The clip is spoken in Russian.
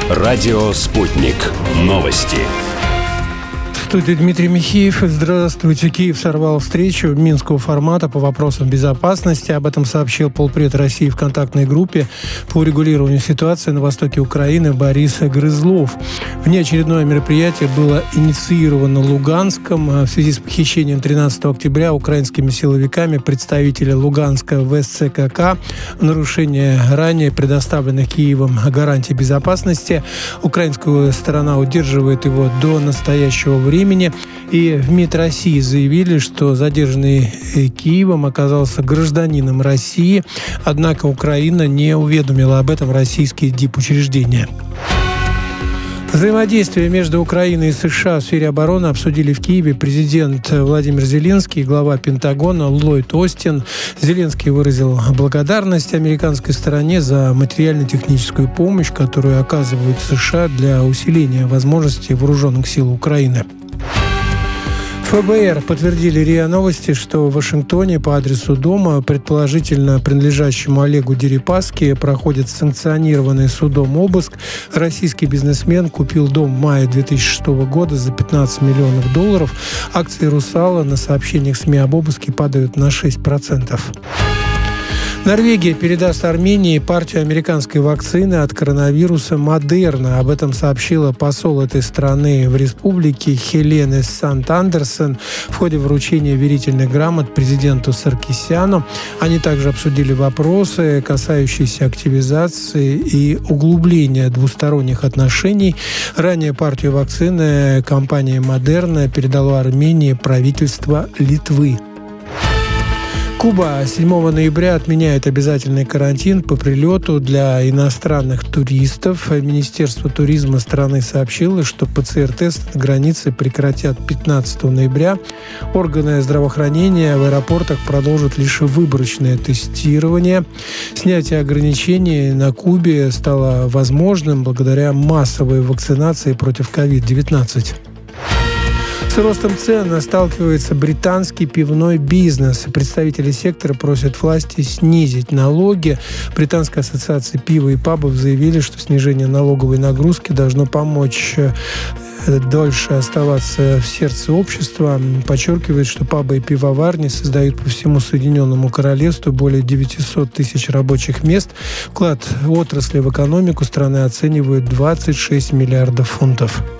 Радио «Спутник». Новости. В студии Дмитрий Михеев. Здравствуйте. Киев сорвал встречу Минского формата по вопросам безопасности. Об этом сообщил полпред России в контактной группе по урегулированию ситуации на востоке Украины Борис Грызлов. Внеочередное мероприятие было инициировано Луганском в связи с похищением 13 октября украинскими силовиками представителя Луганска ВСЦКК в нарушение ранее предоставленных Киевом гарантий безопасности. Украинская сторона удерживает его до настоящего времени. И в МИД России заявили, что задержанный Киевом оказался гражданином России, однако Украина не уведомила об этом российские дипучреждения. Взаимодействие между Украиной и США в сфере обороны обсудили в Киеве президент Владимир Зеленский и глава Пентагона Ллойд Остин. Зеленский выразил благодарность американской стороне за материально-техническую помощь, которую оказывают США для усиления возможностей вооруженных сил Украины. ФБР подтвердили РИА Новости, что в Вашингтоне по адресу дома, предположительно принадлежащему Олегу Дерипаске, проходит санкционированный судом обыск. Российский бизнесмен купил дом в мае 2006 года за $15 миллионов. Акции «Русала» на сообщениях СМИ об обыске падают на 6%. Норвегия передаст Армении партию американской вакцины от коронавируса Модерна. Об этом сообщила посол этой страны в республике Хелене Сант-Андерсен в ходе вручения верительных грамот президенту Саркисяну. Они также обсудили вопросы, касающиеся активизации и углубления двусторонних отношений. Ранее партию вакцины компания Модерна передала Армении правительство Литвы. Куба 7 ноября отменяет обязательный карантин по прилету для иностранных туристов. Министерство туризма страны сообщило, что ПЦР-тесты на границе прекратят 15 ноября. Органы здравоохранения в аэропортах продолжат лишь выборочное тестирование. Снятие ограничений на Кубе стало возможным благодаря массовой вакцинации против COVID-19. С ростом цен сталкивается британский пивной бизнес. Представители сектора просят власти снизить налоги. Британская ассоциация пива и пабов заявили, что снижение налоговой нагрузки должно помочь дольше оставаться в сердце общества. Подчеркивает, что пабы и пивоварни создают по всему Соединенному Королевству более 900 тысяч рабочих мест. Вклад отрасли в экономику страны оценивают $26 миллиардов.